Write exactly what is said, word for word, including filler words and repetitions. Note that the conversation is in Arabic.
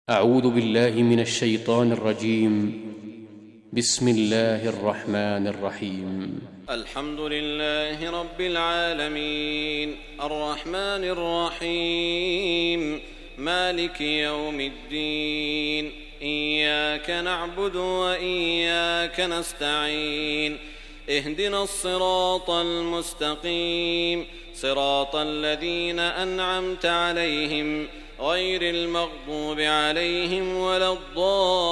أعوذ بالله من الشيطان الرجيم. بسم الله الرحمن الرحيم. الحمد لله رب العالمين الرحمن الرحيم مالك يوم الدين إياك نعبد وإياك نستعين اهدنا الصراط المستقيم صراط الذين أنعمت عليهم غير المغضوب عليهم ولا الضالين